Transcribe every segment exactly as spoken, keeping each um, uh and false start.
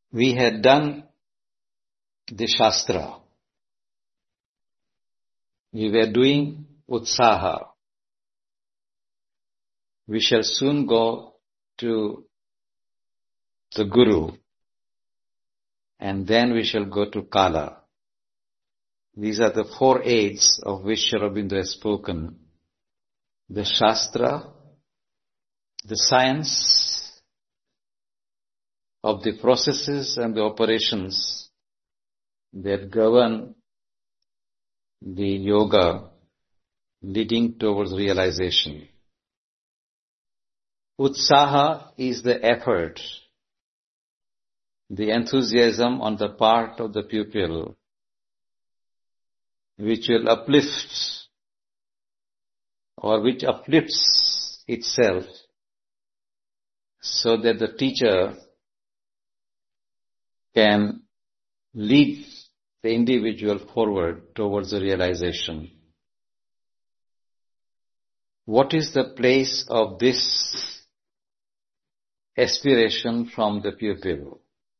We had done the Shastra. We were doing Utsaha. We shall soon go to the Guru, and then we shall go to Kala. These are the four aids of which Sri Aurobindo has spoken. The Shastra, the science of the processes and the operations that govern the yoga leading towards realization. Utsaha is the effort, the enthusiasm on the part of the pupil which will uplift or which uplifts itself so that the teacher can lead the individual forward towards the realization. What is the place of this aspiration from the pupil?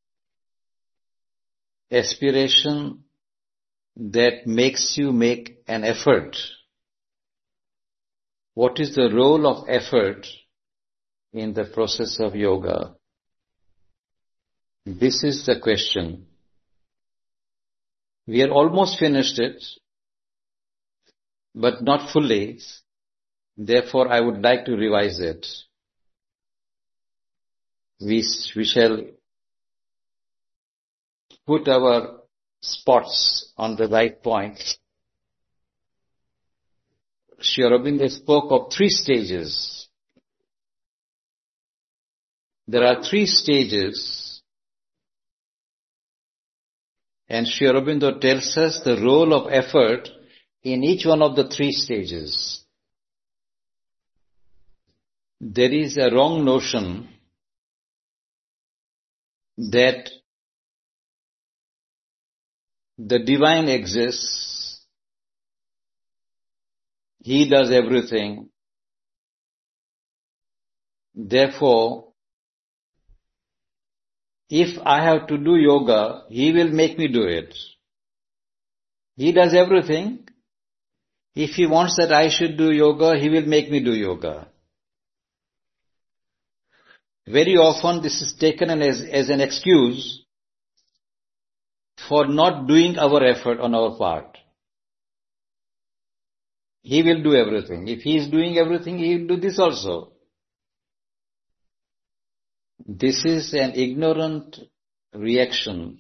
Aspiration that makes you make an effort. What is the role of effort in the process of yoga? This is the question. We are almost finished it, but not fully. Therefore, I would like to revise it. We, we shall put our spots on the right point. Sri Aurobindo spoke of three stages. There are three stages, and Sri Aurobindo tells us the role of effort in each one of the three stages. There is a wrong notion that the divine exists, he does everything, therefore, if I have to do yoga, he will make me do it. He does everything. If he wants that I should do yoga, he will make me do yoga. Very often this is taken as, as an excuse for not doing our effort on our part. He will do everything. If he is doing everything, he will do this also. This is an ignorant reaction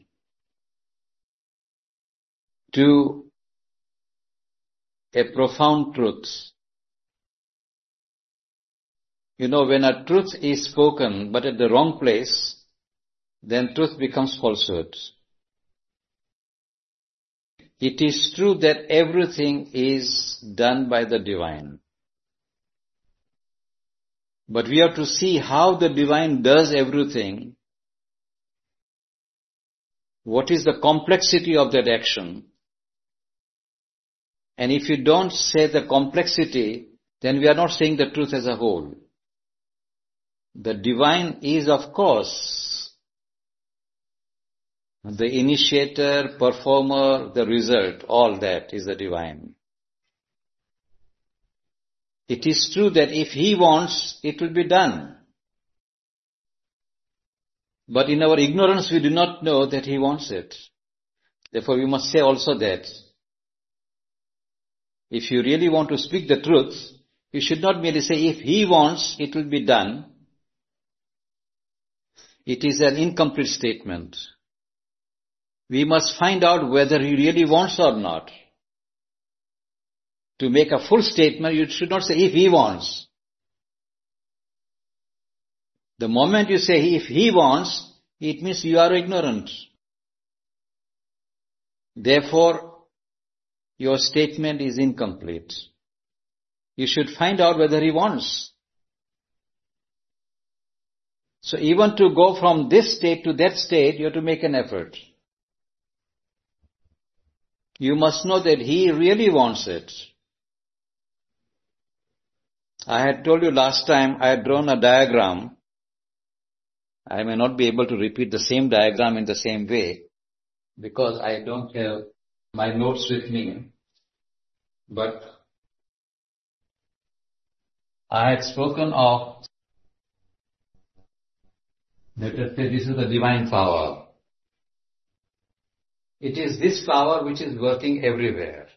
to a profound truth. You know, when a truth is spoken but at the wrong place, then truth becomes falsehood. It is true that everything is done by the divine. But we have to see how the divine does everything. What is the complexity of that action? And if you don't say the complexity, then we are not saying the truth as a whole. The divine is, of course, the initiator, performer, the result, all that is the divine. It is true that if he wants, it will be done. But in our ignorance, we do not know that he wants it. Therefore, we must say also that if you really want to speak the truth, you should not merely say, if he wants, it will be done. It is an incomplete statement. We must find out whether he really wants or not. To make a full statement, you should not say, if he wants. The moment you say, if he wants, it means you are ignorant. Therefore, your statement is incomplete. You should find out whether he wants. So even to go from this state to that state, you have to make an effort. You must know that he really wants it. I had told you last time I had drawn a diagram I may not be able to repeat the same diagram in the same way because I don't have my notes with me. But I had spoken of, let us say this is the divine power. It is this power which is working everywhere,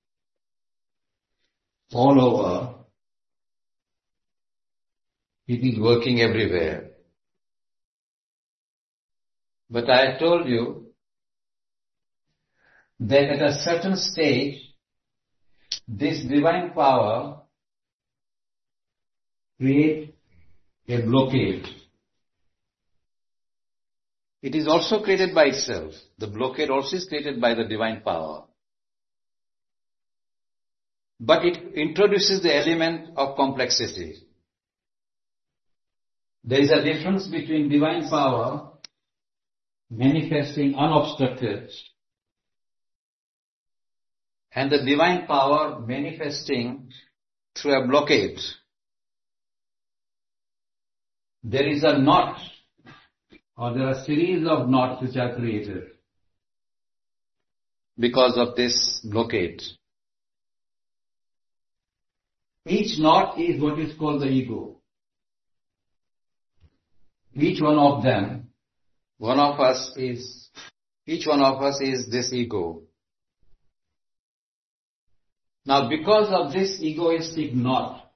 all over. It is working everywhere. But I told you that at a certain stage, this divine power creates a blockade. It is also created by itself. The blockade also is created by the divine power. But it introduces the element of complexity. There is a difference between divine power manifesting unobstructed and the divine power manifesting through a blockade. There is a knot, or there are a series of knots which are created because of this blockade. Each knot is what is called the ego. Each one of them, one of us is, each one of us is this ego. Now because of this egoistic knot,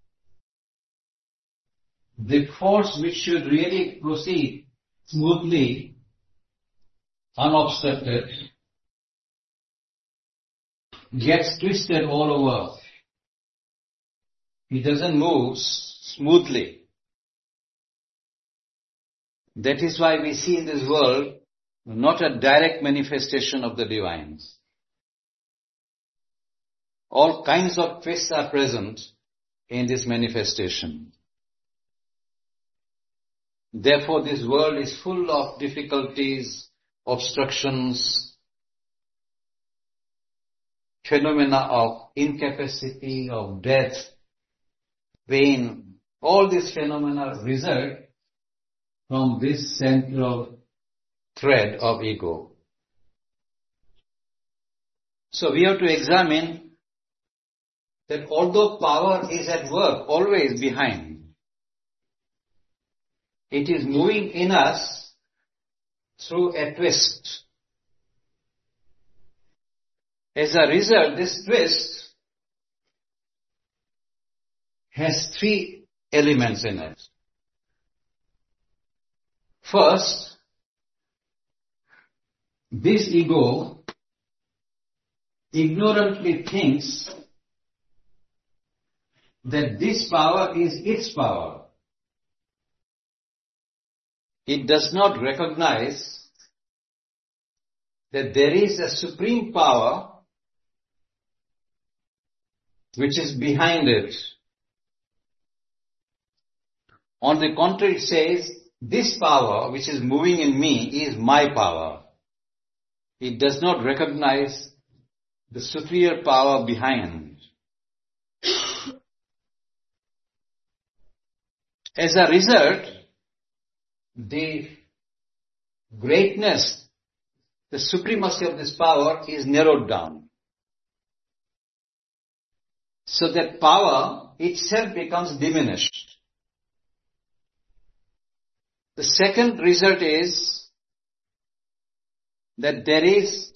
the force which should really proceed smoothly, unobstructed, gets twisted all over. It doesn't move smoothly. That is why we see in this world not a direct manifestation of the divine. All kinds of twists are present in this manifestation. Therefore, this world is full of difficulties, obstructions, phenomena of incapacity, of death, pain. All these phenomena result from this central thread of ego. So we have to examine that although power is at work always behind, it is moving in us through a twist. As a result, this twist has three elements in it. First, this ego ignorantly thinks that this power is its power. It does not recognize that there is a supreme power which is behind it. On the contrary, it says, this power which is moving in me is my power. It does not recognize the superior power behind. As a result, the greatness, the supremacy of this power is narrowed down. So that power itself becomes diminished. The second result is that there is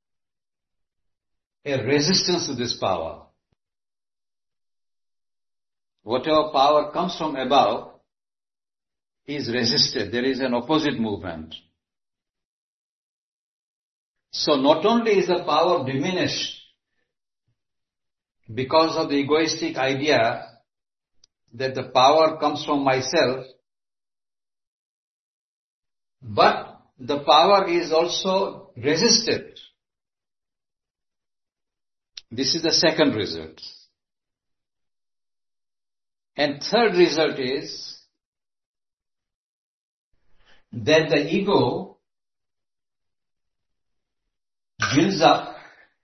a resistance to this power. Whatever power comes from above is resisted. There is an opposite movement. So not only is the power diminished because of the egoistic idea that the power comes from myself, but the power is also resisted. This is the second result. And third result is that the ego builds up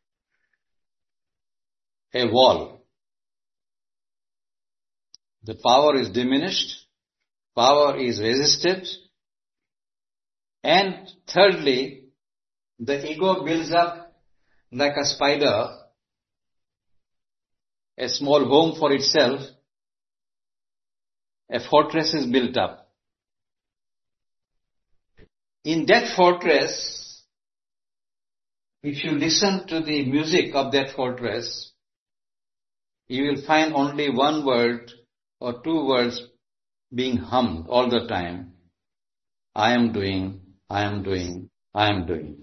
a wall. The power is diminished, power is resisted, And thirdly, the ego builds up like a spider, a small home for itself. A fortress is built up. In that fortress, if you listen to the music of that fortress, you will find only one word or two words being hummed all the time. I am doing, I am doing, I am doing.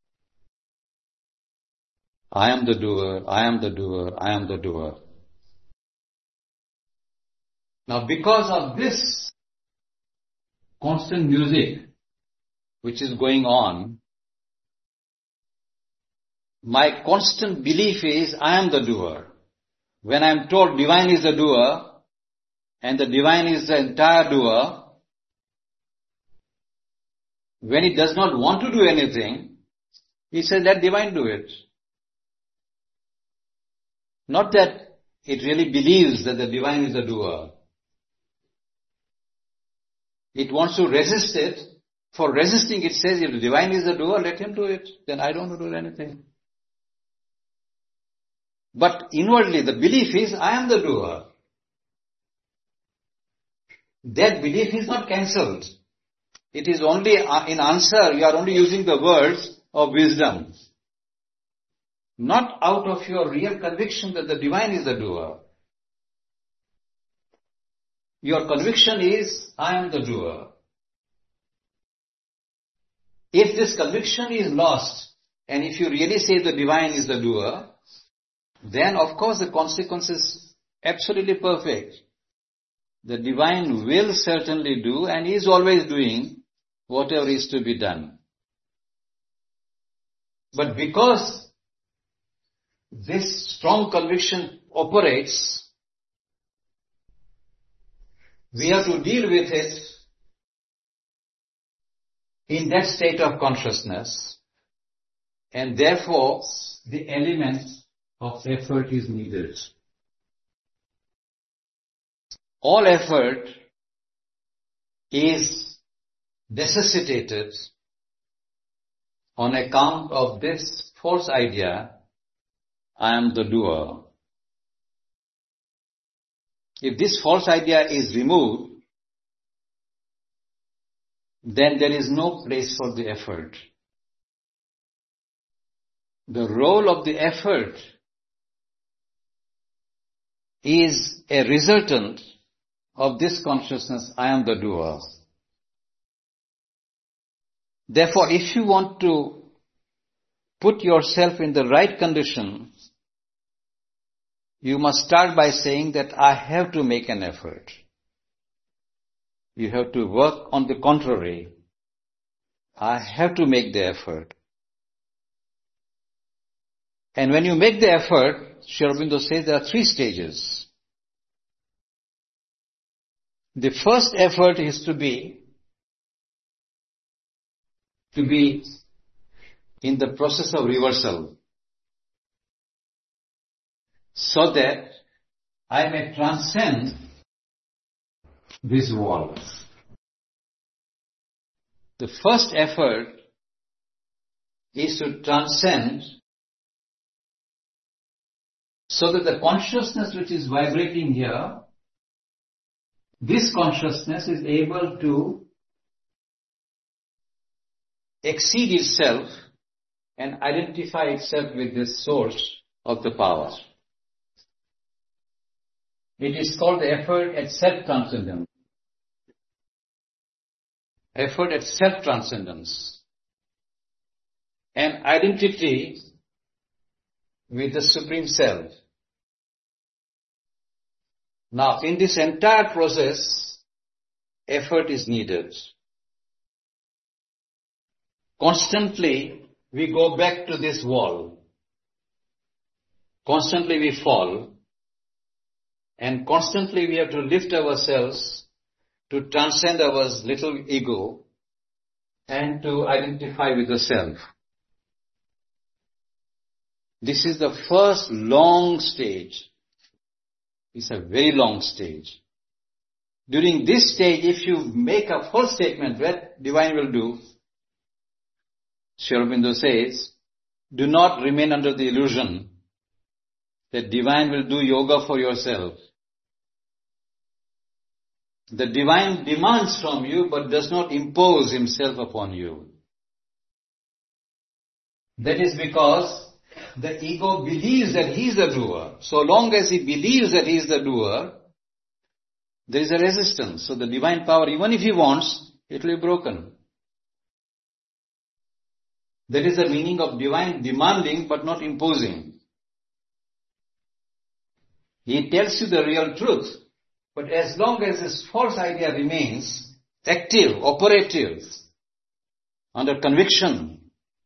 I am the doer, I am the doer, I am the doer. Now because of this constant music which is going on, my constant belief is I am the doer. When I am told divine is the doer, and the divine is the entire doer, when it does not want to do anything, he says, let divine do it. Not that it really believes that the divine is the doer. It wants to resist it. For resisting, it says, if the divine is the doer, let him do it. Then I don't do anything. But inwardly, the belief is, I am the doer. That belief is not cancelled. It is only in answer, you are only using the words of wisdom. Not out of your real conviction that the divine is the doer. Your conviction is, I am the doer. If this conviction is lost, and if you really say the divine is the doer, then of course the consequence is absolutely perfect. The divine will certainly do and is always doing whatever is to be done. But because this strong conviction operates, we have to deal with it in that state of consciousness, and therefore the element of effort is needed. All effort is necessitated on account of this false idea, I am the doer. If this false idea is removed, then there is no place for the effort. The role of the effort is a resultant of this consciousness, I am the doer. Therefore, if you want to put yourself in the right condition, you must start by saying that I have to make an effort. You have to work on the contrary. I have to make the effort. And when you make the effort, Sri Aurobindo says there are three stages. The first effort is to be to be in the process of reversal, so that I may transcend this wall. The first effort is to transcend, so that the consciousness which is vibrating here, this consciousness is able to exceed itself and identify itself with this source of the power. It is called the effort at self-transcendence. Effort at self-transcendence. An identity with the Supreme Self. Now, in this entire process, effort is needed. Constantly, we go back to this wall. Constantly we fall. And constantly we have to lift ourselves to transcend our little ego and to identify with the self. This is the first long stage. It's a very long stage. During this stage, if you make a false statement, what divine will do? Sri Aurobindo says, do not remain under the illusion that divine will do yoga for yourself. The divine demands from you but does not impose himself upon you. That is because the ego believes that he is the doer. So long as he believes that he is the doer, there is a resistance. So the divine power, even if he wants, it will be broken. That is the meaning of divine demanding but not imposing. He tells you the real truth, but as long as this false idea remains active, operative, under conviction,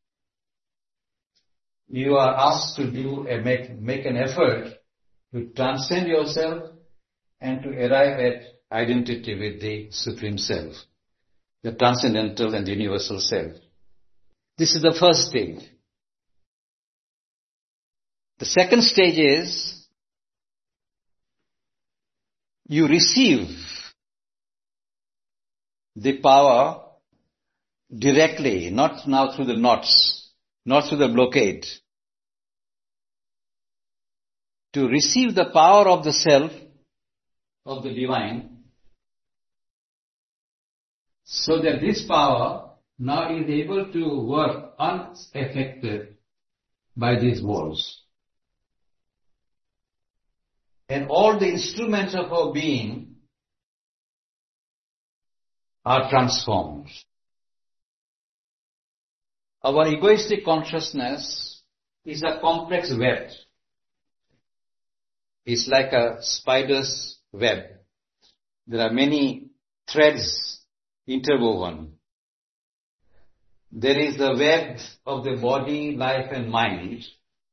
you are asked to do a make, make an effort to transcend yourself and to arrive at identity with the Supreme Self, the transcendental and universal Self. This is the first stage. The second stage is you receive the power directly, not now through the knots, not through the blockade. To receive the power of the self, of the divine, so that this power now is able to work unaffected by these walls. And all the instruments of our being are transformed. Our egoistic consciousness is a complex web. It's like a spider's web. There are many threads interwoven. There is the web of the body, life and mind.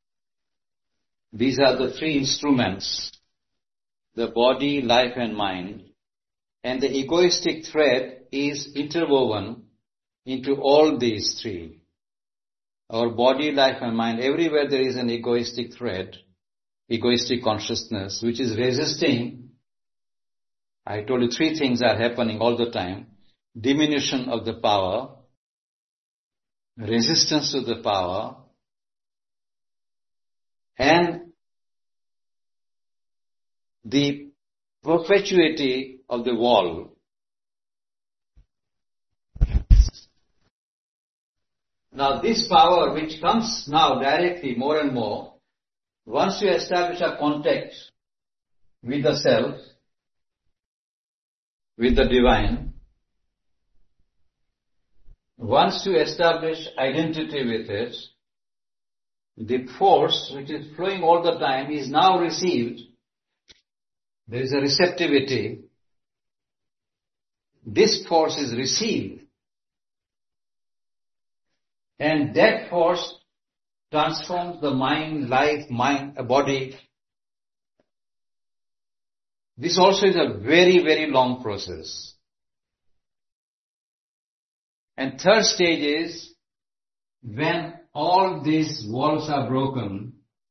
These are the three instruments, the body, life and mind. And the egoistic thread is interwoven into all these three. Our body, life and mind, everywhere there is an egoistic thread, egoistic consciousness, which is resisting. I told you three things are happening all the time. Diminution of the power, resistance to the power, and the perpetuity of the wall. Now this power which comes now directly more and more, once you establish a contact with the self, with the divine, once you establish identity with it, the force which is flowing all the time is now received. There is a receptivity. This force is received. And that force transforms the mind, life, mind, body. This also is a very, very long process. And third stage is when all these walls are broken,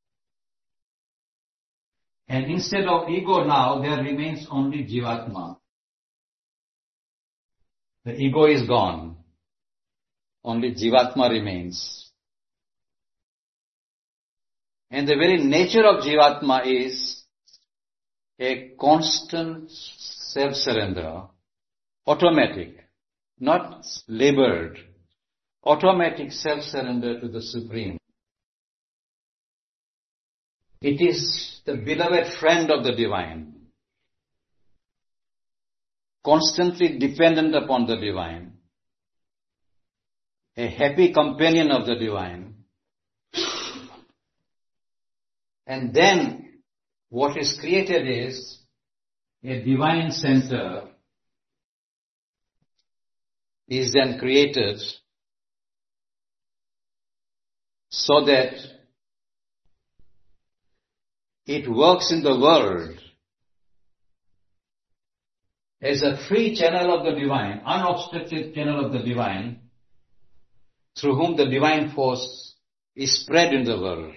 and instead of ego now, there remains only Jivatma. The ego is gone. Only Jivatma remains. And the very nature of Jivatma is a constant self-surrender, automatic, not labored, automatic self-surrender to the Supreme. It is the beloved friend of the Divine, constantly dependent upon the Divine, a happy companion of the Divine. And then what is created is a divine center is then created so that it works in the world as a free channel of the Divine, unobstructed channel of the Divine, through whom the divine force is spread in the world.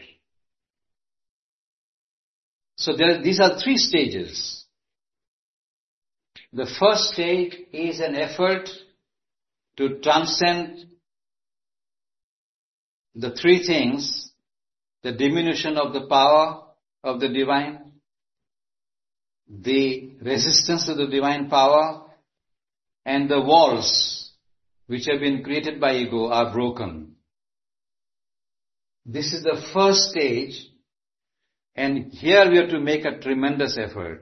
So there, these are three stages. The first stage is an effort to transcend the three things, the diminution of the power of the divine, the resistance to the divine power, and the walls which have been created by ego are broken. This is the first stage, and here we have to make a tremendous effort.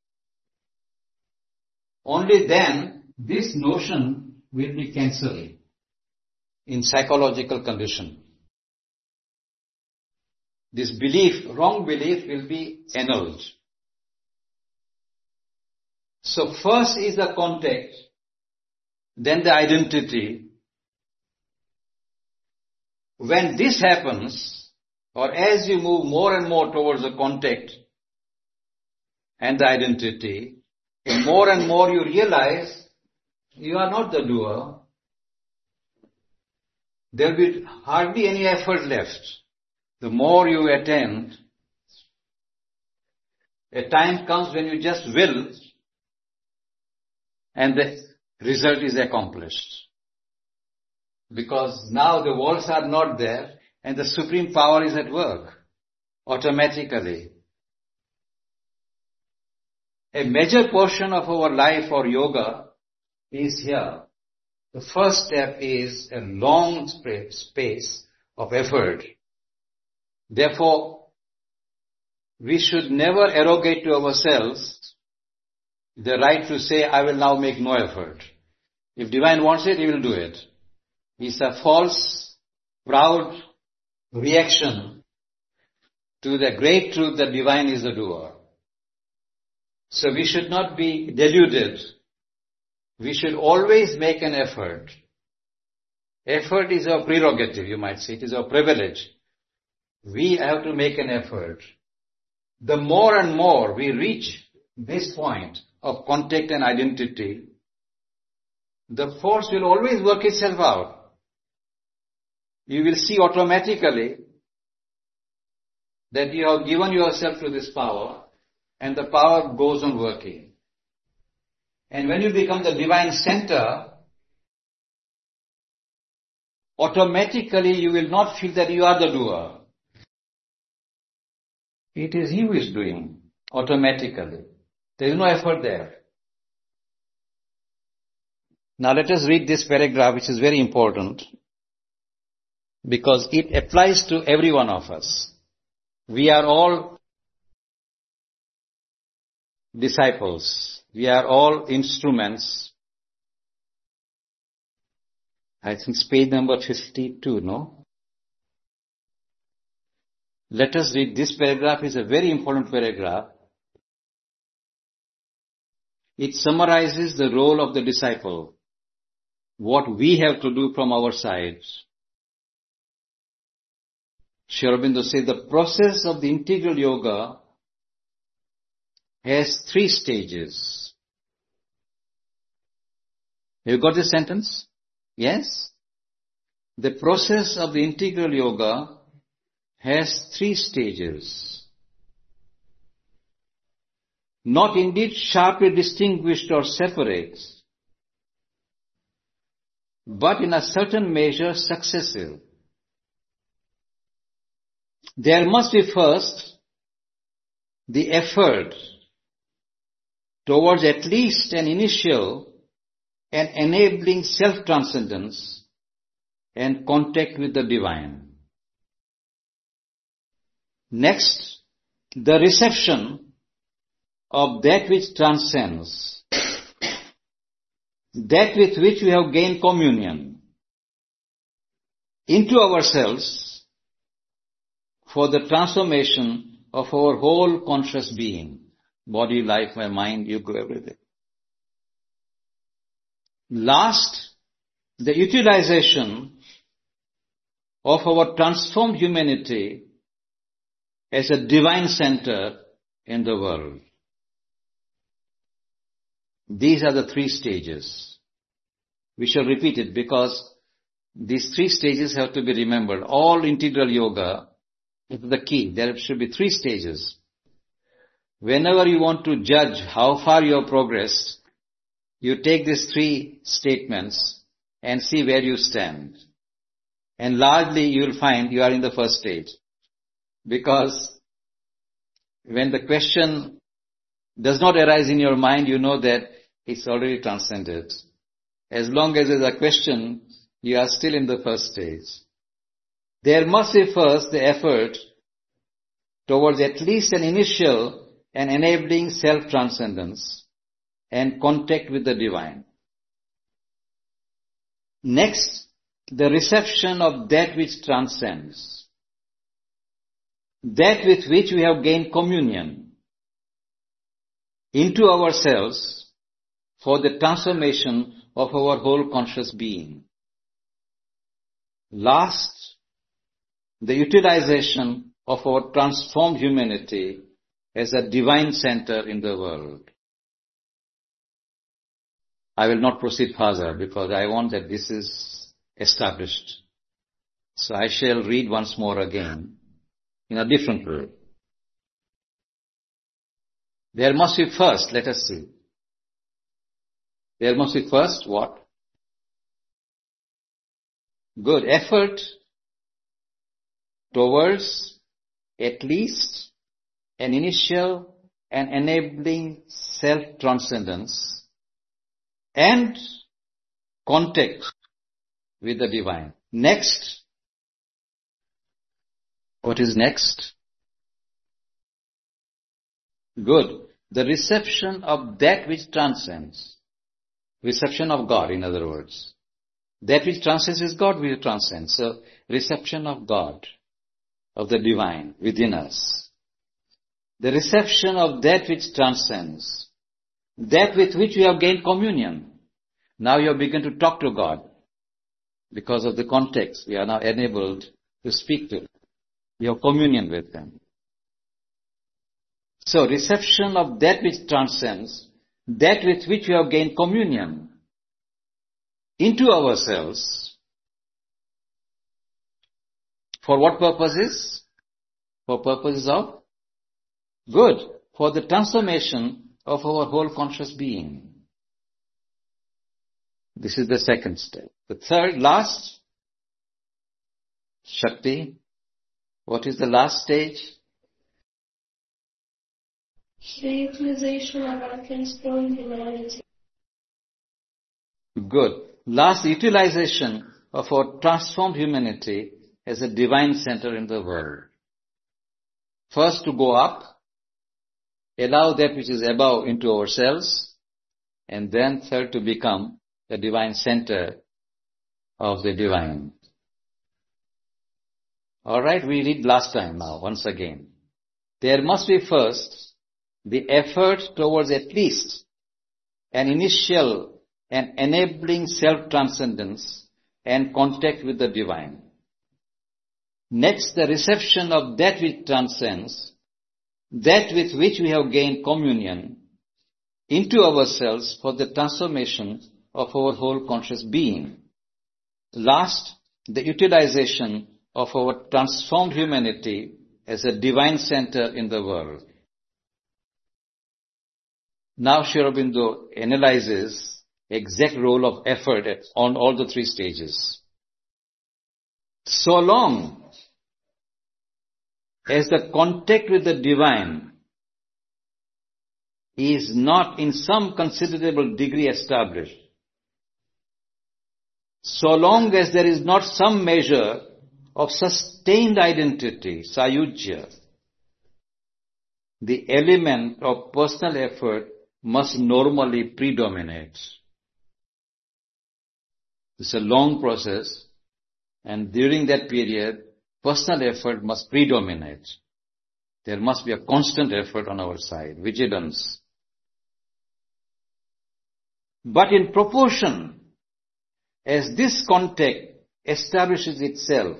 Only then this notion will be cancelled in psychological condition. This belief, wrong belief, will be annulled. So first is the contact, then the identity. When this happens, or as you move more and more towards the contact and the identity, and more and more you realize you are not the doer, there will be hardly any effort left. The more you attend, a time comes when you just will, and the result is accomplished. Because now the walls are not there, and the supreme power is at work, automatically. A major portion of our life or yoga is here. The first step is a long space of effort. Therefore, we should never arrogate to ourselves the right to say, I will now make no effort. If divine wants it, he will do it. It's a false, proud reaction to the great truth that divine is the doer. So we should not be deluded. We should always make an effort. Effort is our prerogative, you might say. It is our privilege. We have to make an effort. The more and more we reach this point of contact and identity, the force will always work itself out. You will see automatically that you have given yourself to this power, and the power goes on working. And when you become the divine center, automatically you will not feel that you are the doer. It is he who is doing, automatically. There is no effort there. Now let us read this paragraph, which is very important, because it applies to every one of us. We are all disciples. We are all instruments. I think it's page number fifty-two, no? Let us read this paragraph. It's a very important paragraph. It summarizes the role of the disciple, what we have to do from our sides. Sri Aurobindo says the process of the integral yoga has three stages. Have you got this sentence? Yes? The process of the integral yoga has three stages. Not indeed sharply distinguished or separate, but in a certain measure successive. There must be first the effort towards at least an initial and enabling self-transcendence and contact with the divine. Next, the reception of that which transcends, that with which we have gained communion, into ourselves for the transformation of our whole conscious being, body, life, my mind, ego, everything. Last, the utilization of our transformed humanity as a divine center in the world. These are the three stages. We shall repeat it because these three stages have to be remembered. All integral yoga is the key. There should be three stages. Whenever you want to judge how far you have progressed, you take these three statements and see where you stand. And largely you will find you are in the first stage. Because when the question does not arise in your mind, you know that it's already transcended. As long as there's a question, you are still in the first stage. There must be first the effort towards at least an initial and enabling self-transcendence and contact with the divine. Next, the reception of that which transcends, that with which we have gained communion into ourselves for the transformation of our whole conscious being. Last, the utilization of our transformed humanity as a divine center in the world. I will not proceed further because I want that this is established. So I shall read once more again in a different way. There must be first, let us see. There must be first what? Good effort towards at least an initial and enabling self-transcendence and contact with the divine. Next, what is next? Good. The reception of that which transcends. Reception of God, in other words. That which transcends is God will transcend. So, reception of God, of the divine within us. The reception of that which transcends. That with which we have gained communion. Now you have begun to talk to God. Because of the context, we are now enabled to speak to Him. We have communion with Him. So, reception of that which transcends, that with which we have gained communion into ourselves. For what purposes? For purposes of good. For the transformation of our whole conscious being. This is the second step. The third, last, Shakti. What is the last stage? The utilization of our transformed humanity. Good. Last, utilization of our transformed humanity as a divine center in the world. First to go up, allow that which is above into ourselves, and then third to become the divine center of the divine. Alright, we read last time now, once again. There must be first the effort towards at least an initial and enabling self-transcendence and contact with the divine. Next, the reception of that which transcends, that with which we have gained communion into ourselves for the transformation of our whole conscious being. Last, the utilization of our transformed humanity as a divine center in the world. Now Sri Aurobindo analyzes exact role of effort on all the three stages. So long as the contact with the divine is not in some considerable degree established, so long as there is not some measure of sustained identity, sayujya, the element of personal effort must normally predominate. It's a long process, and during that period, personal effort must predominate. There must be a constant effort on our side, vigilance. But in proportion as this contact establishes itself,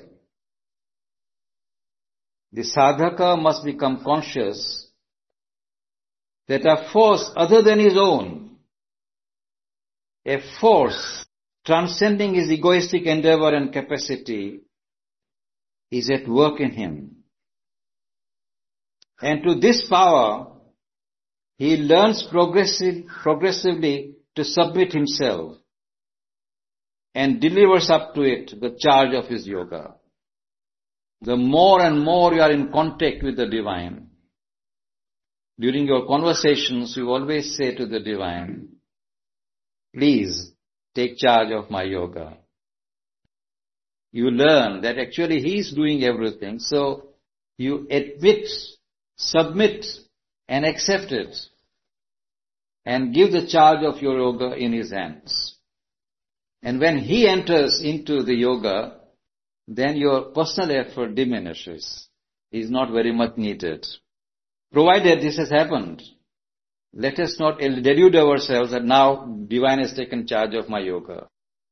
the sadhaka must become conscious that a force other than his own, a force transcending his egoistic endeavor and capacity, is at work in him. And to this power, he learns progressive, progressively to submit himself. and delivers up to it the charge of his yoga. The more and more you are in contact with the divine, during your conversations you always say to the divine, please take charge of my yoga. You learn that actually he is doing everything, so you admit, submit and accept it and give the charge of your yoga in his hands. And when he enters into the yoga, then your personal effort diminishes. It is not very much needed. Provided this has happened, let us not delude ourselves that now divine has taken charge of my yoga.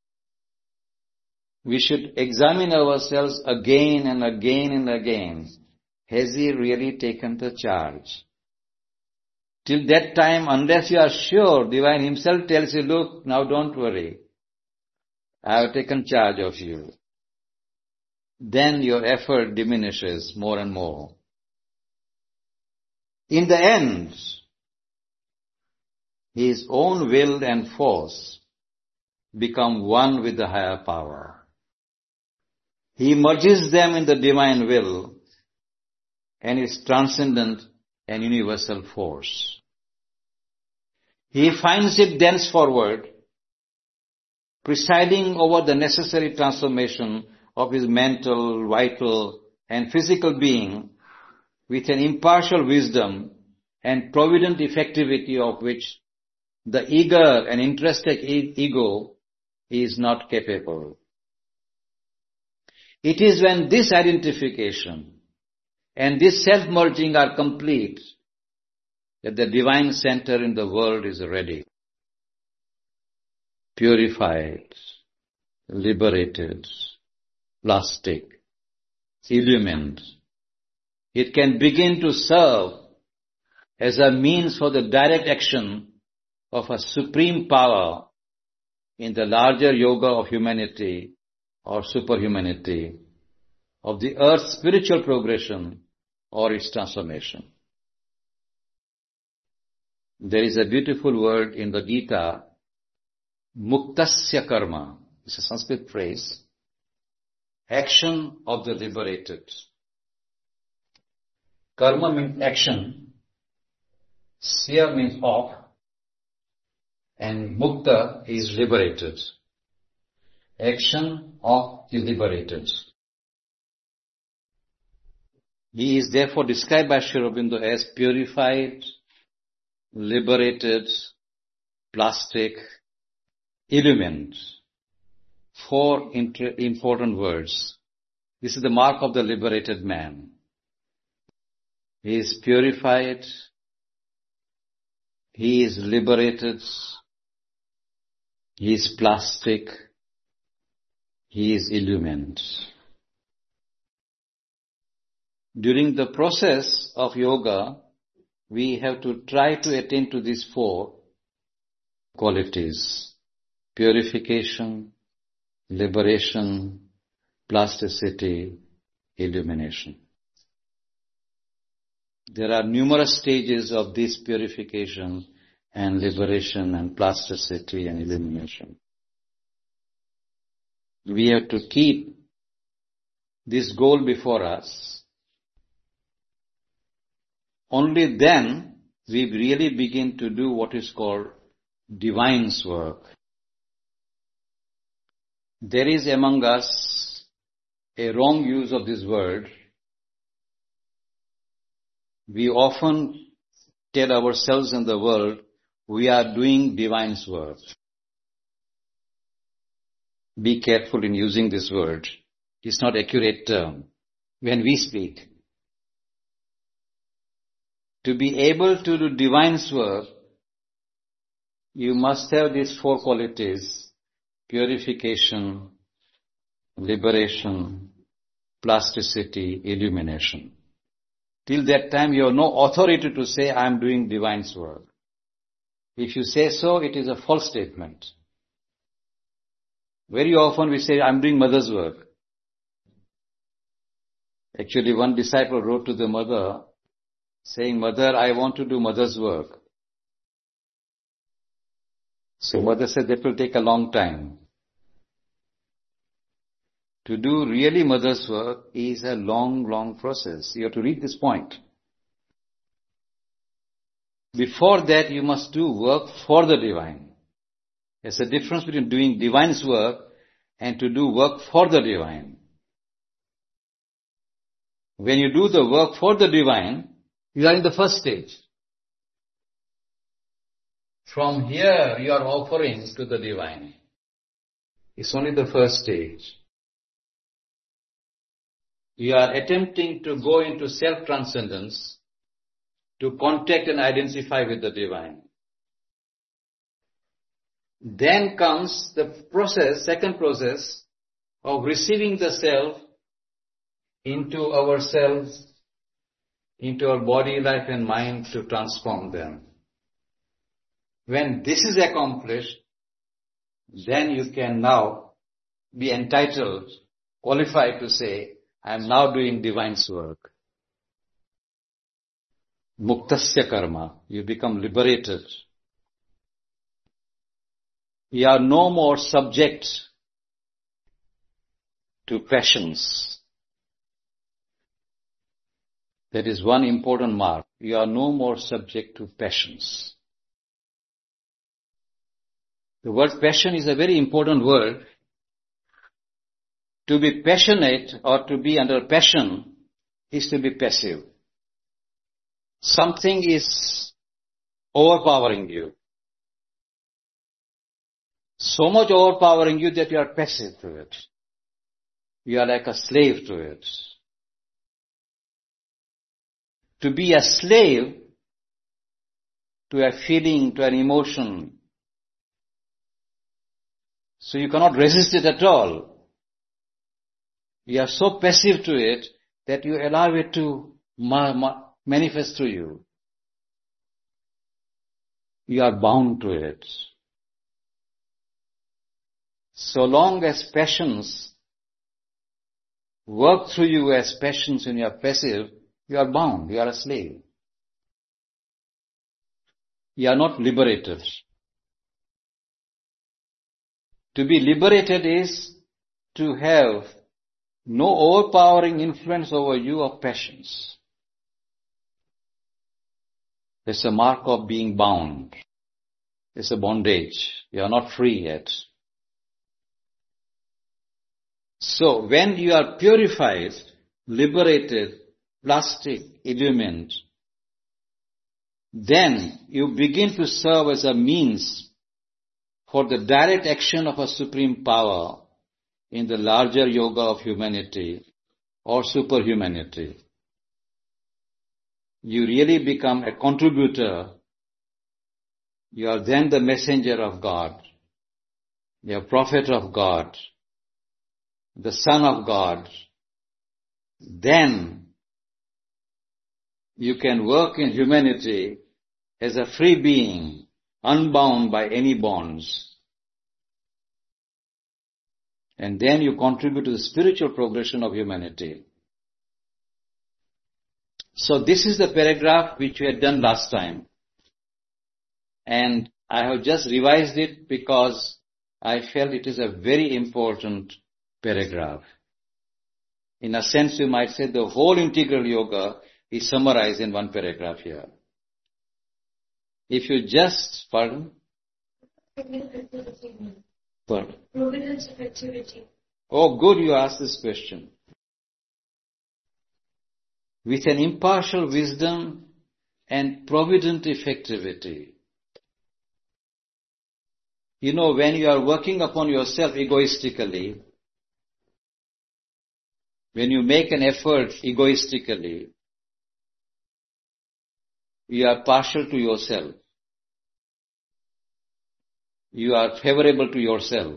We should examine ourselves again and again and again. Has he really taken the charge? Till that time, unless you are sure, divine himself tells you, look, now don't worry. I have taken charge of you. Then your effort diminishes more and more. In the end, his own will and force become one with the higher power. He merges them in the divine will and is transcendent and universal force. He finds it thenceforward presiding over the necessary transformation of his mental, vital and physical being with an impartial wisdom and provident effectivity of which the eager and interested ego is not capable. It is when this identification and this self-merging are complete that the divine center in the world is ready, purified, liberated, plastic, illumined. It can begin to serve as a means for the direct action of a supreme power in the larger yoga of humanity or superhumanity, of the earth's spiritual progression or its transformation. There is a beautiful word in the Gita, muktasya karma. It's a Sanskrit phrase. Action of the liberated. Karma means action. Sya means of. And mukta is liberated. Action of the liberated. He is therefore described by Sri Aurobindo as purified, liberated, plastic, illumined. Four inter- important words. This is the mark of the liberated man. He is purified, he is liberated, he is plastic, he is illumined. During the process of yoga, we have to try to attain to these four qualities: purification, liberation, plasticity, illumination. There are numerous stages of this purification and liberation and plasticity and illumination. We have to keep this goal before us. Only then we really begin to do what is called divine's work. There is among us a wrong use of this word. We often tell ourselves in the world, we are doing divine's work. Be careful in using this word. It's not an accurate term when we speak. To be able to do divine's work, you must have these four qualities: purification, liberation, plasticity, illumination. Till that time you have no authority to say, I am doing divine's work. If you say so, it is a false statement. Very often we say, I am doing mother's work. Actually, one disciple wrote to the mother, saying, Mother, I want to do mother's work. So mother said, that will take a long time. To do really mother's work is a long, long process. You have to read this point. Before that, you must do work for the divine. There's a difference between doing divine's work and to do work for the divine. When you do the work for the divine, you are in the first stage. From here, you are offering to the divine. It's only the first stage. You are attempting to go into self-transcendence, to contact and identify with the divine. Then comes the process, second process, of receiving the self into ourselves, into our body, life and mind to transform them. When this is accomplished, then you can now be entitled, qualified to say, I am now doing divine's work. Muktasya karma, you become liberated. You are no more subject to passions. That is one important mark. You are no more subject to passions. The word passion is a very important word. To be passionate or to be under passion is to be passive. Something is overpowering you. So much overpowering you that you are passive to it. You are like a slave to it. To be a slave to a feeling, to an emotion, so you cannot resist it at all. You are so passive to it that you allow it to ma- ma- manifest through you. You are bound to it. So long as passions work through you as passions when you are passive, you are bound, you are a slave. You are not liberated. To be liberated is to have no overpowering influence over you of passions. It's a mark of being bound. It's a bondage. You are not free yet. So when you are purified, liberated, plastic, illumined, then you begin to serve as a means for the direct action of a supreme power in the larger yoga of humanity or superhumanity. You really become a contributor. You are then the messenger of God, the prophet of God, the son of God. Then you can work in humanity as a free being, unbound by any bonds. And then you contribute to the spiritual progression of humanity. So this is the paragraph which we had done last time. And I have just revised it because I felt it is a very important paragraph. In a sense, you might say the whole integral yoga is summarized in one paragraph here. If you just, pardon? Pardon? Providence of activity. Oh, good you asked this question. With an impartial wisdom and provident effectivity. You know, when you are working upon yourself egoistically, when you make an effort egoistically, you are partial to yourself. You are favorable to yourself.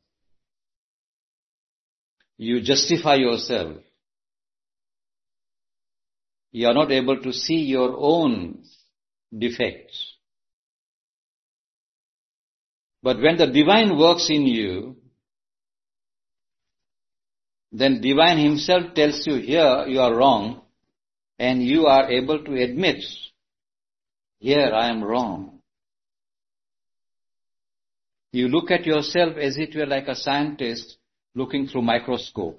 You justify yourself. You are not able to see your own defects. But when the divine works in you, then divine himself tells you, here you are wrong, and you are able to admit, here I am wrong. You look at yourself as if you are like a scientist looking through microscope.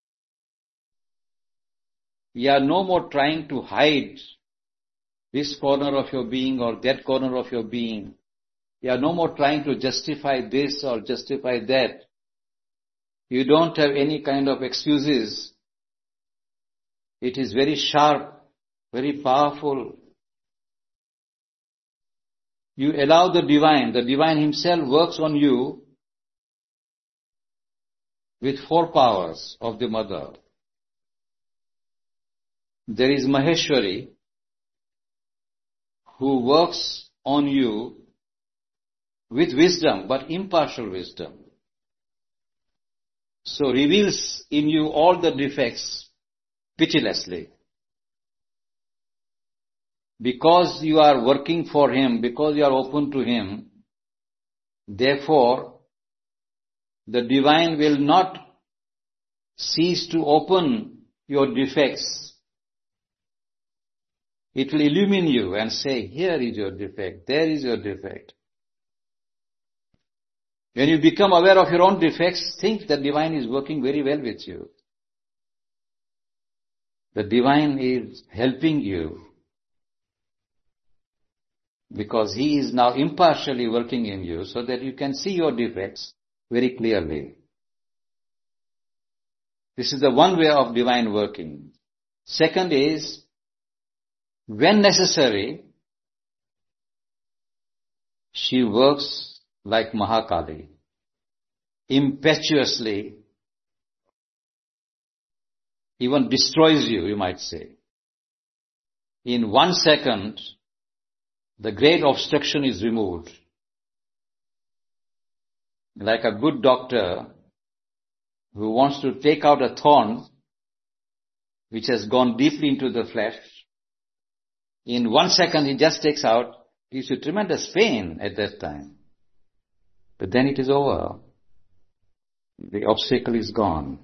You are no more trying to hide this corner of your being or that corner of your being. You are no more trying to justify this or justify that. You don't have any kind of excuses. It is very sharp, very powerful. You allow the divine, the divine himself works on you with four powers of the mother. There is Maheshwari, who works on you with wisdom, but impartial wisdom. So reveals in you all the defects pitilessly. Because you are working for him, because you are open to him, therefore, the divine will not cease to open your defects. It will illumine you and say, here is your defect, there is your defect. When you become aware of your own defects, think the divine is working very well with you. The divine is helping you because he is now impartially working in you so that you can see your defects very clearly. This is the one way of divine working. Second is, when necessary, she works like Mahakali, impetuously, even destroys you, you might say. In one second, the great obstruction is removed. Like a good doctor who wants to take out a thorn which has gone deeply into the flesh, in one second he just takes out, gives you tremendous pain at that time. But then it is over. The obstacle is gone.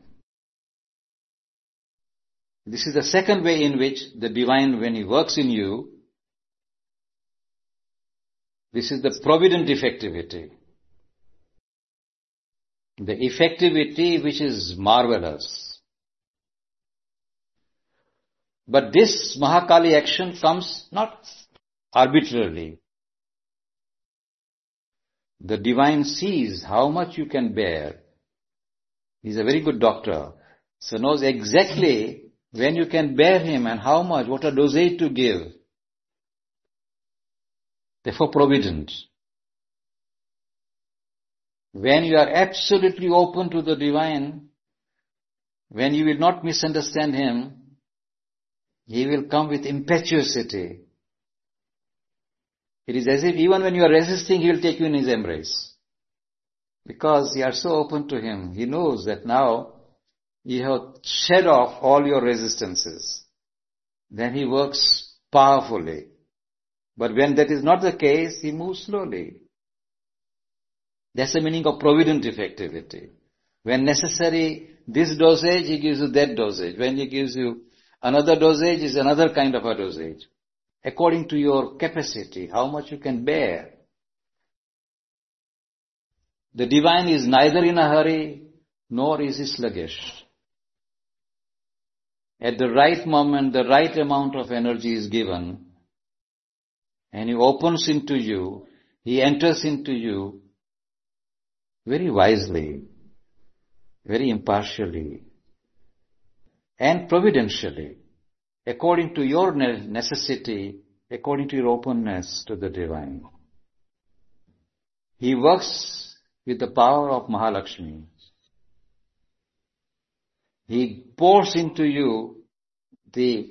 This is the second way in which the divine, when he works in you, this is the provident effectivity. The effectivity which is marvelous. But this Mahakali action comes not arbitrarily. The divine sees how much you can bear. He's a very good doctor, so knows exactly when you can bear him and how much, what a dosage to give. Therefore provident. When you are absolutely open to the divine, when you will not misunderstand him, he will come with impetuosity. It is as if even when you are resisting, he will take you in his embrace. Because you are so open to him, he knows that now you have shed off all your resistances. Then he works powerfully. But when that is not the case, he moves slowly. That's the meaning of provident effectivity. When necessary, this dosage, he gives you that dosage. When he gives you another dosage, is another kind of a dosage. According to your capacity, how much you can bear. The divine is neither in a hurry, nor is he sluggish. At the right moment, the right amount of energy is given, and he opens into you, he enters into you very wisely, very impartially, and providentially, according to your necessity, according to your openness to the divine. He works with the power of Mahalakshmi. He pours into you the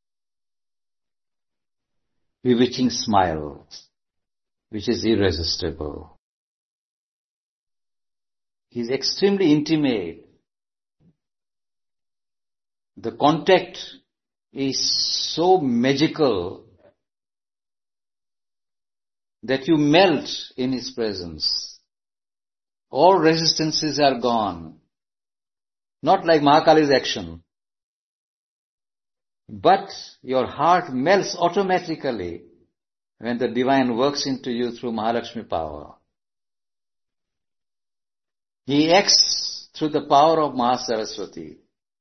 bewitching smile, which is irresistible. He is extremely intimate. The contact is so magical that you melt in his presence. All resistances are gone. Not like Mahakali's action. But your heart melts automatically when the divine works into you through Mahalakshmi power. He acts through the power of Mahasaraswati.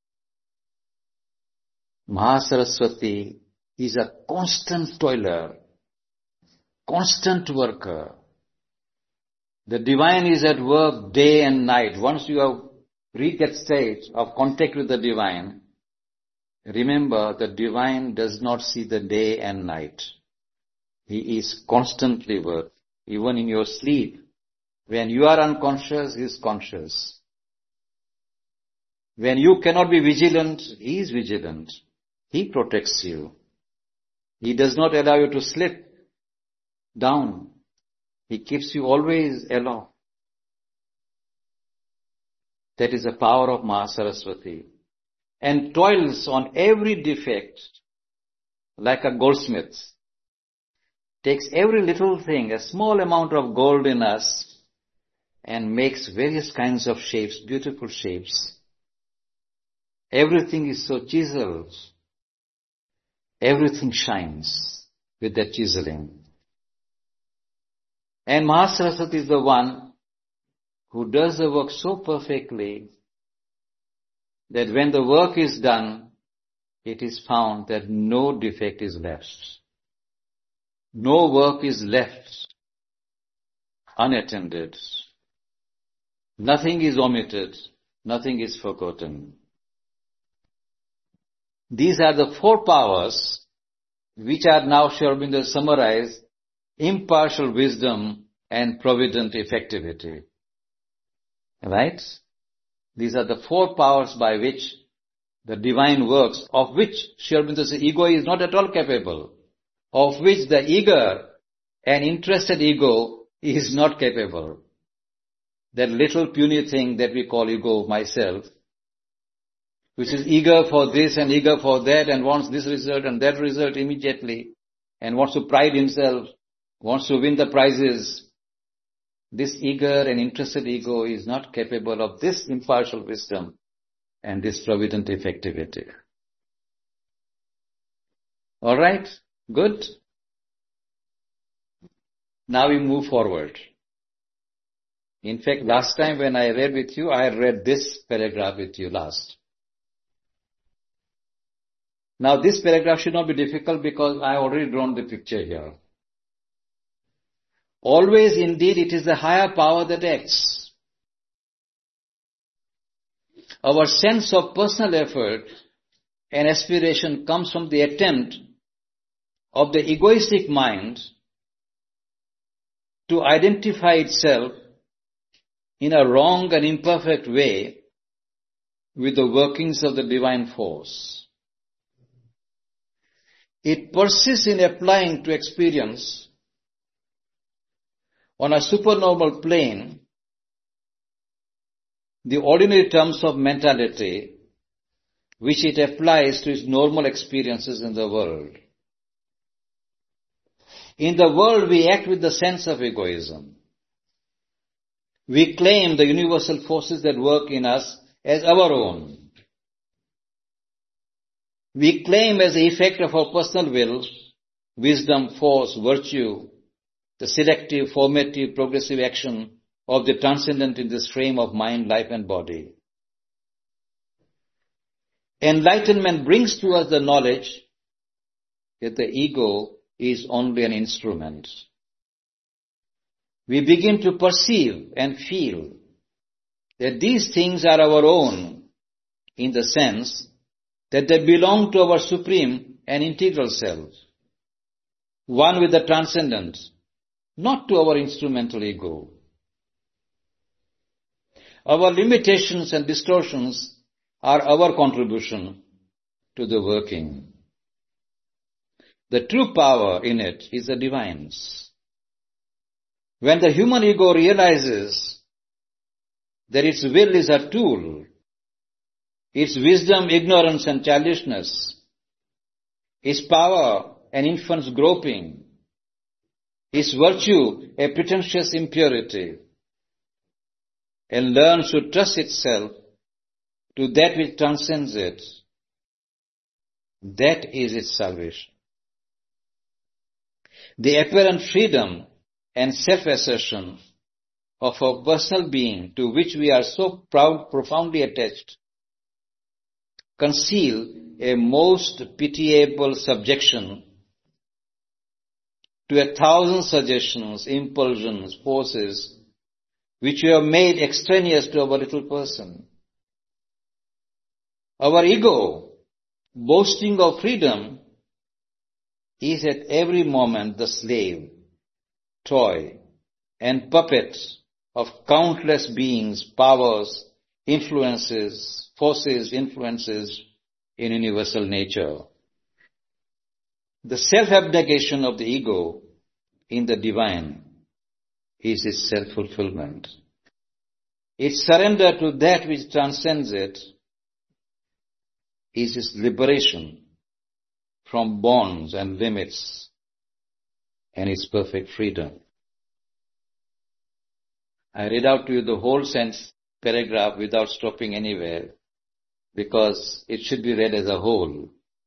Mahasaraswati is a constant toiler, constant worker. The divine is at work day and night. Once you have reached that stage of contact with the divine, remember the divine does not see the day and night. He is constantly working. Even in your sleep, when you are unconscious, He is conscious. When you cannot be vigilant, He is vigilant. He protects you. He does not allow you to slip down. He keeps you always alert. That is the power of Mahasaraswati. And toils on every defect like a goldsmith. Takes every little thing, a small amount of gold in us, and makes various kinds of shapes, beautiful shapes. Everything is so chiseled. Everything shines with that chiseling. And Mahasaraswati is the one who does the work so perfectly that when the work is done, it is found that no defect is left. No work is left unattended. Nothing is omitted. Nothing is forgotten. These are the four powers which are now Sri Aurobindo summarized: impartial wisdom and provident effectivity. Right? These are the four powers by which the divine works, of which Sri Aurobindo's ego is not at all capable, of which the eager and interested ego is not capable. That little puny thing that we call ego, myself, which is eager for this and eager for that and wants this result and that result immediately and wants to pride himself, wants to win the prizes. This eager and interested ego is not capable of this impartial wisdom and this provident effectivity. Alright? Good? Now we move forward. In fact, last time when I read with you, I read this paragraph with you last. Now this paragraph should not be difficult because I have already drawn the picture here. Always indeed it is the higher power that acts. Our sense of personal effort and aspiration comes from the attempt of the egoistic mind to identify itself in a wrong and imperfect way with the workings of the divine force. It persists in applying to experience on a supernormal plane the ordinary terms of mentality which it applies to its normal experiences in the world. In the world we act with the sense of egoism. We claim the universal forces that work in us as our own. We claim as the effect of our personal will, wisdom, force, virtue, the selective, formative, progressive action of the transcendent in this frame of mind, life and body. Enlightenment brings to us the knowledge that the ego is only an instrument. We begin to perceive and feel that these things are our own in the sense that they belong to our supreme and integral self, one with the transcendent, not to our instrumental ego. Our limitations and distortions are our contribution to the working. The true power in it is the divine's. When the human ego realizes that its will is a tool, its wisdom, ignorance and childishness, its power an infant's groping, its virtue a pretentious impurity, and learns to trust itself to that which transcends it, that is its salvation. The apparent freedom and self-assertion of our personal being to which we are so proud, profoundly attached, conceal a most pitiable subjection to a thousand suggestions, impulsions, forces, which we have made extraneous to our little person. Our ego, boasting of freedom, is at every moment the slave, toy, and puppet of countless beings, powers, influences, forces, influences in universal nature. The self-abnegation of the ego in the divine is its self-fulfillment. Its surrender to that which transcends it is its liberation from bonds and limits and its perfect freedom. I read out to you the whole sentence, paragraph without stopping anywhere because it should be read as a whole.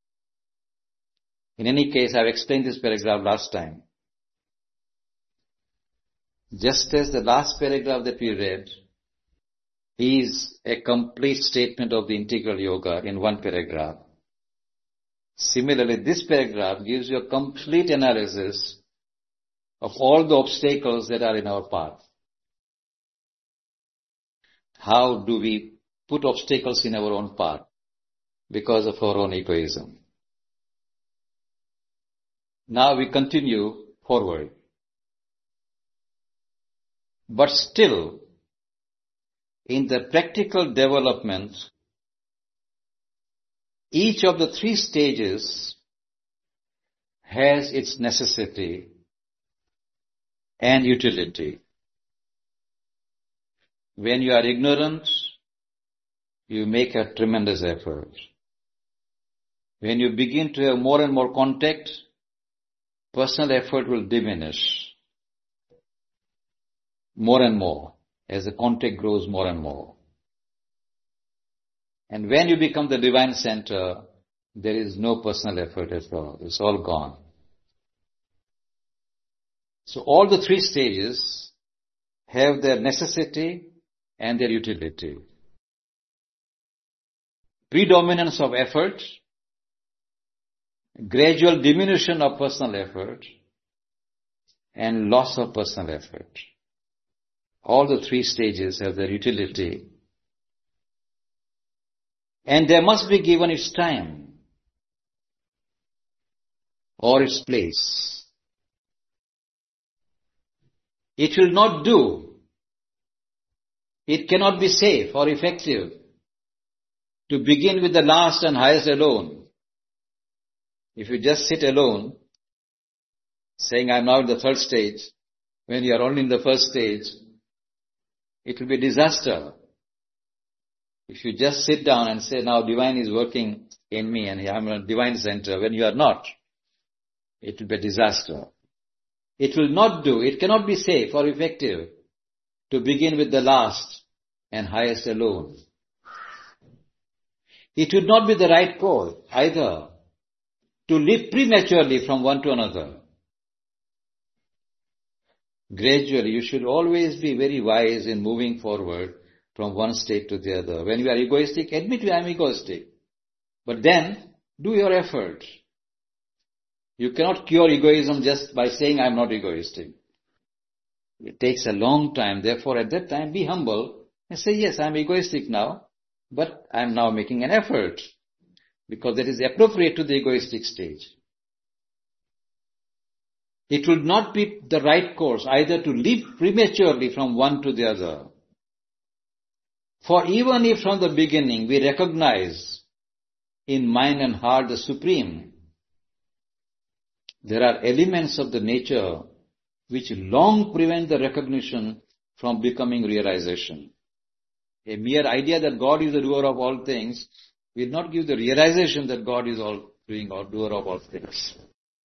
In any case, I've explained this paragraph last time. Just as the last paragraph that we read is a complete statement of the integral yoga in one paragraph, similarly, this paragraph gives you a complete analysis of all the obstacles that are in our path. How do we put obstacles in our own path? Because of our own egoism. Now we continue forward. But still, in the practical development, each of the three stages has its necessity and utility. When you are ignorant, you make a tremendous effort. When you begin to have more and more contact, personal effort will diminish more and more as the contact grows more and more. And when you become the divine center, there is no personal effort at all. It's all gone. So all the three stages have their necessity and their utility. Predominance of effort, gradual diminution of personal effort, and loss of personal effort. All the three stages have their utility. And they must be given its time or its place. It will not do. It cannot be safe or effective to begin with the last and highest alone. If you just sit alone, saying, I'm now in the third stage, when you are only in the first stage, it will be a disaster. If you just sit down and say, now divine is working in me and I'm a divine center, when you are not, it will be a disaster. It will not do, it cannot be safe or effective to begin with the last and highest alone. It would not be the right course either to leap prematurely from one to another. Gradually, you should always be very wise in moving forward from one state to the other. When you are egoistic, admit I am egoistic. But then, do your effort. You cannot cure egoism just by saying I am not egoistic. It takes a long time. Therefore, at that time, be humble and say, yes, I am egoistic now, but I am now making an effort because that is appropriate to the egoistic stage. It would not be the right course either to leap prematurely from one to the other. For even if from the beginning we recognize in mind and heart the Supreme, there are elements of the nature which long prevent the recognition from becoming realization. A mere idea that God is the doer of all things will not give the realization that God is all doing or doer of all things.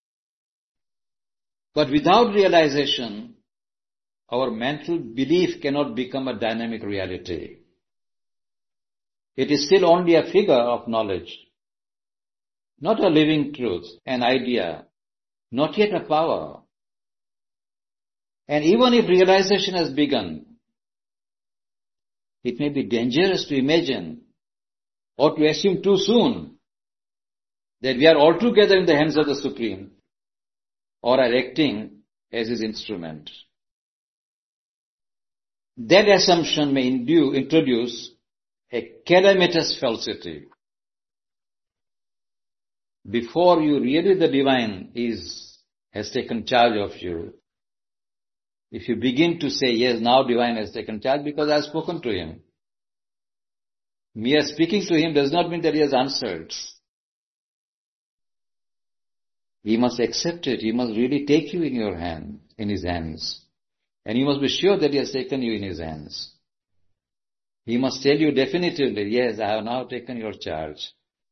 But without realization, our mental belief cannot become a dynamic reality. It is still only a figure of knowledge, not a living truth, an idea, not yet a power. And even if realization has begun, It may be dangerous to imagine or to assume too soon that we are altogether in the hands of the Supreme or are acting as His instrument. That assumption may indue, introduce a calamitous falsity. Before you really the Divine is, has taken charge of you, if you begin to say, yes, now Divine has taken charge because I have spoken to Him. Mere speaking to Him does not mean that He has answered. He must accept it. He must really take you in your hand, in His hands. And you must be sure that He has taken you in His hands. He must tell you definitively, yes, I have now taken your charge.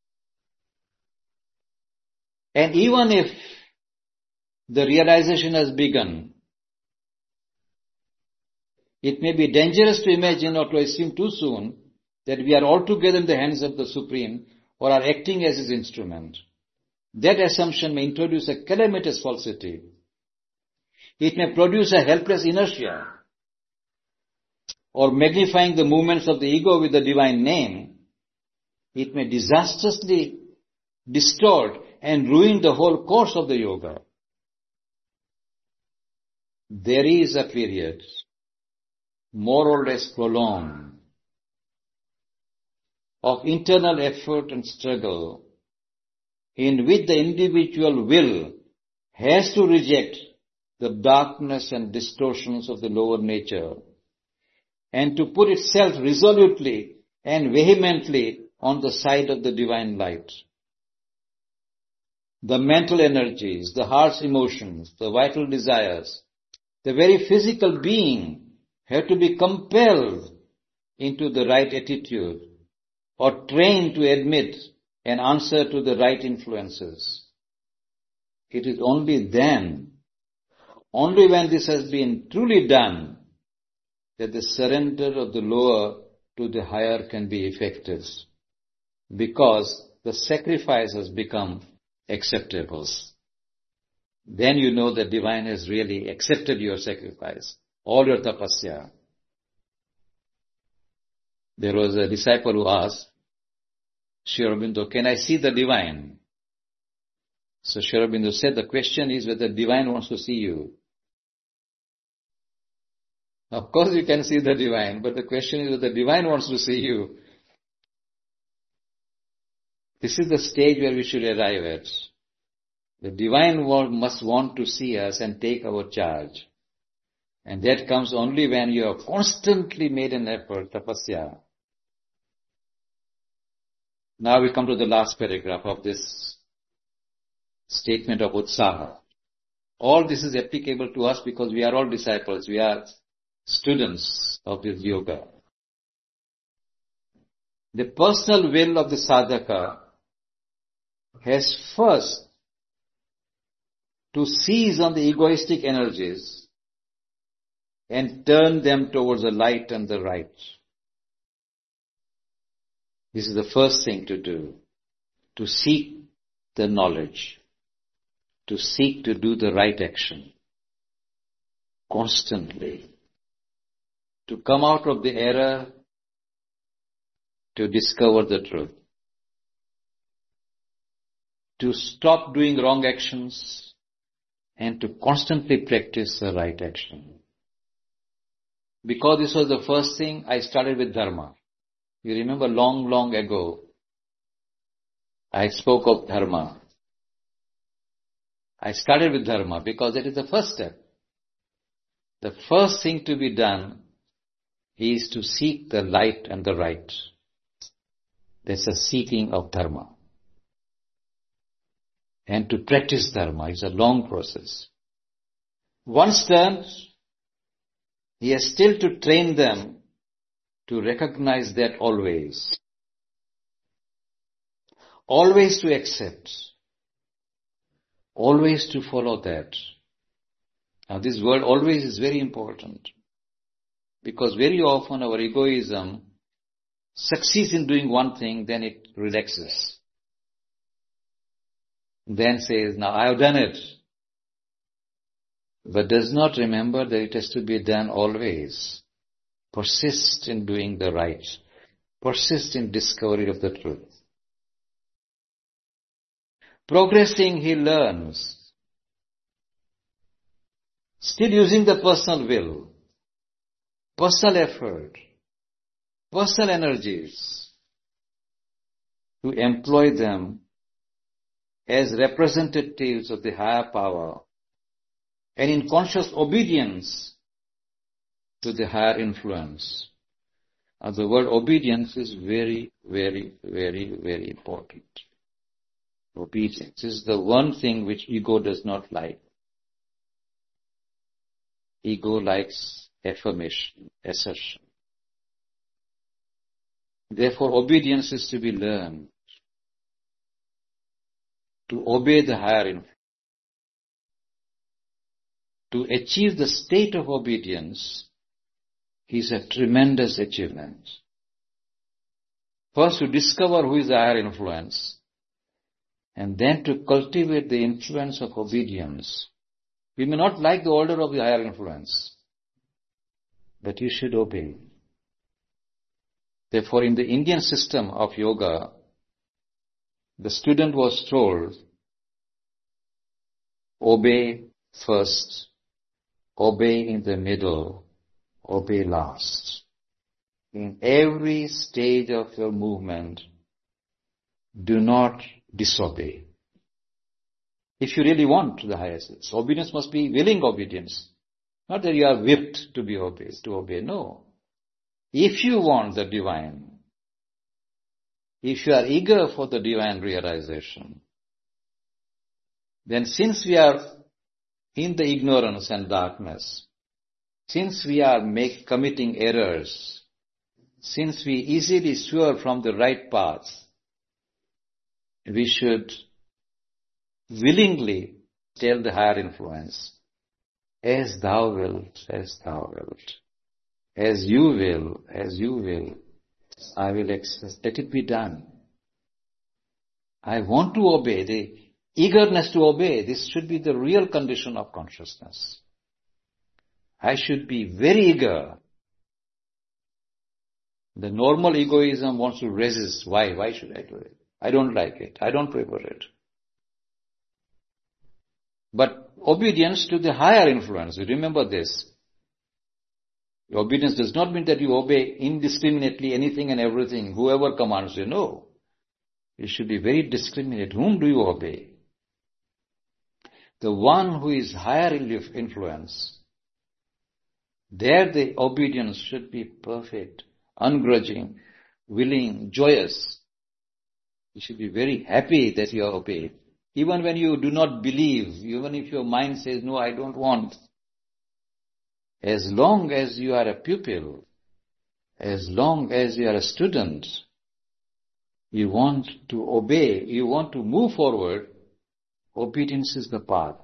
And even if the realization has begun, it may be dangerous to imagine or to assume too soon that we are altogether in the hands of the Supreme or are acting as His instrument. That assumption may introduce a calamitous falsity. It may produce a helpless inertia, or magnifying the movements of the ego with the Divine name. It may disastrously distort and ruin the whole course of the yoga. There is a period, more or less prolonged, of internal effort and struggle in which the individual will has to reject the darkness and distortions of the lower nature and to put itself resolutely and vehemently on the side of the Divine light. The mental energies, the heart's emotions, the vital desires, the very physical being have to be compelled into the right attitude or trained to admit and answer to the right influences. It is only then, only when this has been truly done, that the surrender of the lower to the higher can be effective, because the sacrifice has become acceptable. Then you know that Divine has really accepted your sacrifice, all your tapasya. There was a disciple who asked Sri Aurobindo, can I see the Divine? So Sri Aurobindo said, the question is whether Divine wants to see you. Of course you can see the Divine, but the question is whether the Divine wants to see you. This is the stage where we should arrive at. The Divine world must want to see us and take our charge. And that comes only when you have constantly made an effort, tapasya. Now we come to the last paragraph of this statement of Utsaha. All this is applicable to us because we are all disciples. We are students of this yoga. The personal will of the sadhaka has first to seize on the egoistic energies and turn them towards the light and the right. This is the first thing to do, to seek the knowledge, to seek to do the right action, constantly, to come out of the error, to discover the truth, to stop doing wrong actions, and to constantly practice the right action. Because this was the first thing, I started with dharma. You remember long, long ago, I spoke of dharma. I started with dharma because that is the first step. The first thing to be done is to seek the light and the right. That's a seeking of dharma. And to practice dharma is a long process. Once done, he has still to train them to recognize that always. Always to accept. Always to follow that. Now this word always is very important. Because very often our egoism succeeds in doing one thing, then it relaxes. Then says, now I have done it. But does not remember that it has to be done always. persist in doing the right, persist in discovery of the truth. Progressing, he learns, still using the personal will, personal effort, personal energies, to employ them as representatives of the higher power and in conscious obedience to the higher influence. Uh, the word obedience is very, very, very, very important. Obedience is the one thing which ego does not like. Ego likes affirmation, assertion. Therefore, obedience is to be learned. To obey the higher influence. To achieve the state of obedience is a tremendous achievement. First to discover who is the higher influence, and then to cultivate the influence of obedience. We may not like the order of the higher influence, but you should obey. Therefore, in the Indian system of yoga, the student was told, obey first, obey in the middle, obey last. In every stage of your movement, do not disobey. If you really want the highest, obedience must be willing obedience. Not that you are whipped to be obeyed, to obey, no. If you want the divine, if you are eager for the divine realization, then since we are in the ignorance and darkness, since we are make, committing errors, since we easily swerve from the right path, we should willingly tell the higher influence, as thou wilt, as thou wilt, as you will, as you will, I will accept, let it be done. I want to obey, the eagerness to obey, this should be the real condition of consciousness. I should be very eager. The normal egoism wants to resist. Why? Why should I do it? I don't like it. I don't prefer it. But obedience to the higher influence, remember this. Obedience does not mean that you obey indiscriminately anything and everything, whoever commands you. No. You should be very discriminate. Whom do you obey? The one who is higher influence, there the obedience should be perfect, ungrudging, willing, joyous. You should be very happy that you are obeyed. Even when you do not believe, even if your mind says, no, I don't want. As long as you are a pupil, as long as you are a student, you want to obey, you want to move forward, obedience is the path.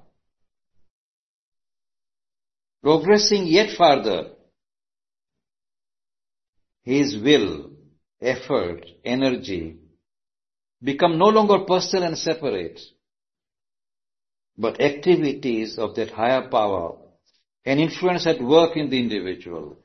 Progressing yet further, his will, effort, energy become no longer personal and separate, but activities of that higher power and influence at work in the individual.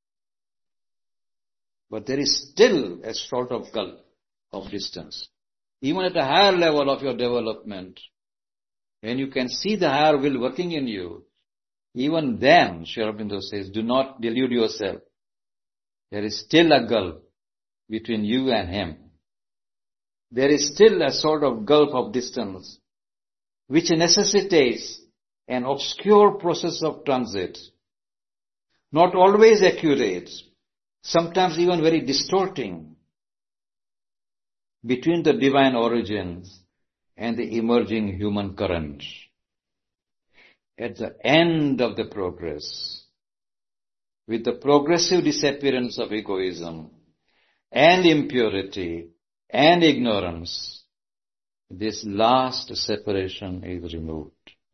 But there is still a sort of gulf of distance. Even at a higher level of your development, when you can see the higher will working in you, even then, Sri Aurobindo says, do not delude yourself. There is still a gulf between you and him. There is still a sort of gulf of distance which necessitates an obscure process of transit, not always accurate, sometimes even very distorting, between the divine origin and the emerging human current. At the end of the progress, with the progressive disappearance of egoism and impurity and ignorance, this last separation is removed.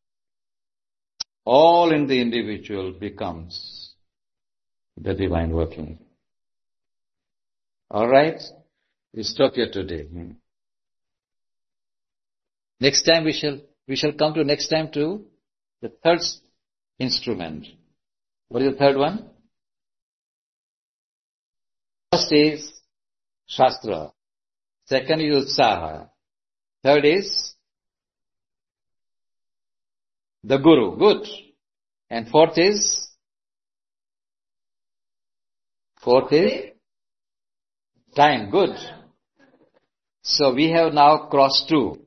All in the individual becomes the divine working. All right? We stop here today. Next time we shall we shall come to next time to the third instrument. What is the third one? First is Shastra. Second is Utsaha. Third is the Guru. Good. And fourth is? Fourth is? Time. Good. So we have now crossed two.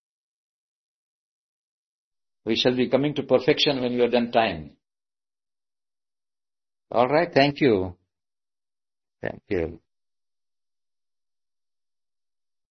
We shall be coming to perfection when we have done time. Alright, thank you. Thank you.